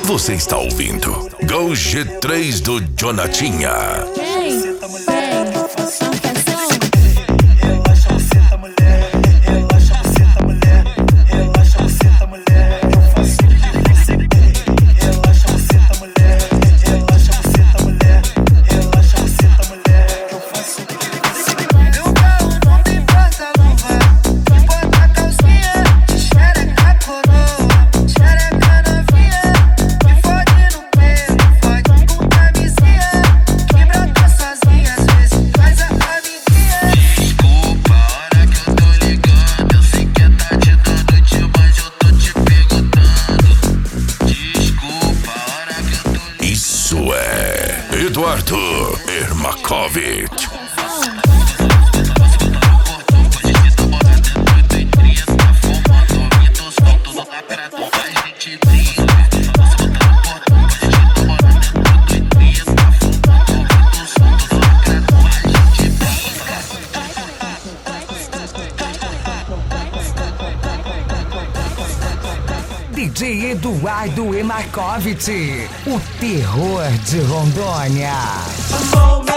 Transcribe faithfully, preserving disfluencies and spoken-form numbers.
Você está ouvindo Go G três do Jonatinha. Vem, vem, só pressão. Relaxa, você tá mulher. Relaxa, você tá mulher. Relaxa, você tá mulher. Eu faço o que você quer. Relaxa, você tá mulher. Relaxa, você tá mulher. Relaxa, você tá mulher. Eu faço o que você quer. Meu carro não tem porta, não vai. Bota a calcinha, xereca a coroa, xereca novinha. Me fode no meio, fode com camisinha. Que brota sozinha, às vezes faz a amiguinha. Desculpa a hora que eu tô ligando. Eu sei que é tarde da noite, mas eu tô te perguntando. Desculpa a hora que eu tô ligando. Isso é Eduardo Ermakovic. D J Eduardo Ermakovic, o terror de Rondônia.